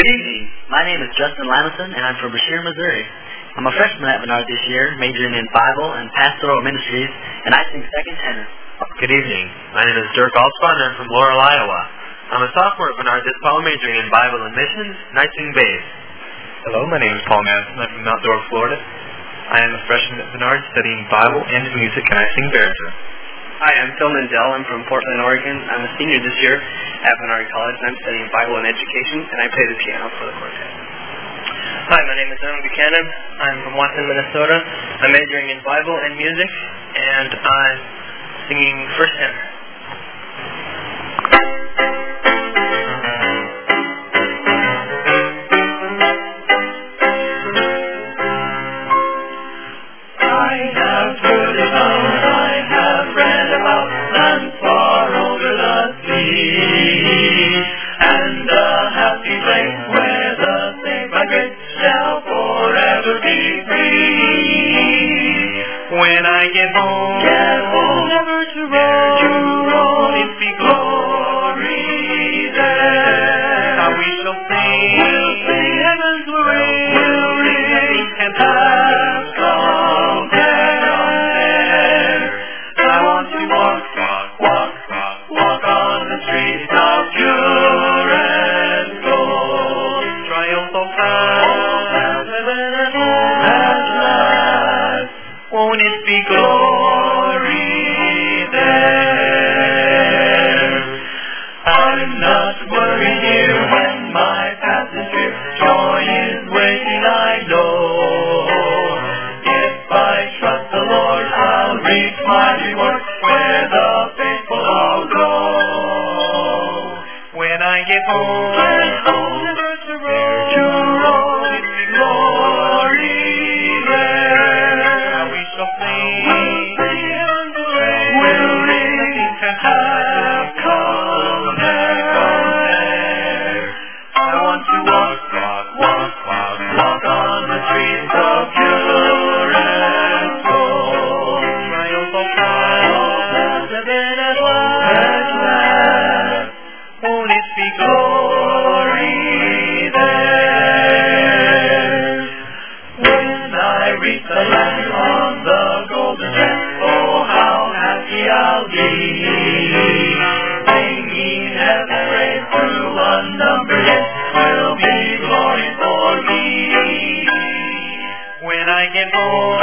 evening. My name is Justin Lamison, and I'm from Brashear, Missouri. I'm a freshman at Menard this year, majoring in Bible and Pastoral Ministries, and I sing second tenor. Good evening. My name is Dirk Alspawn, and I'm from Laurel, Iowa. I'm a sophomore at Menard this fall, majoring in Bible and Missions, and I sing bass. Hello, my name is Paul Madison. I'm from Mount Dora, Florida. I am a freshman at Menard studying Bible and music, and I sing baritone. Hi, I'm Phil Mendel. I'm from Portland, Oregon. I'm a senior this year at Menard College, and I'm studying Bible and Education, and I play the piano for the quartet. Hi, my name is Evan Buchanan. I'm from Watson, Minnesota. I'm majoring in Bible and music, and I'm singing first tenor. When I get home, never to roam, it be glory there. How we shall sing, we'll sing, heavens will ring, and paths compare. I want to walk on the streets of pure and gold, triumphal paths, heaven and home at last. Won't it be glory there? I'm not worried here when my passage here. Joy is waiting, I know. If I trust the Lord, I'll reach my reward where the faithful all go. When I get home, never to roam, it be glory there. We shall sing, we'll ring, and have come there. I want to walk on the streets of pure and gold, triumphal paths, heaven at last. Won't it be glory there? When I reach the land on the golden strand, oh, how happy I'll be. Singing heaven's praise through unnumbered years will be glory for me. When I get home,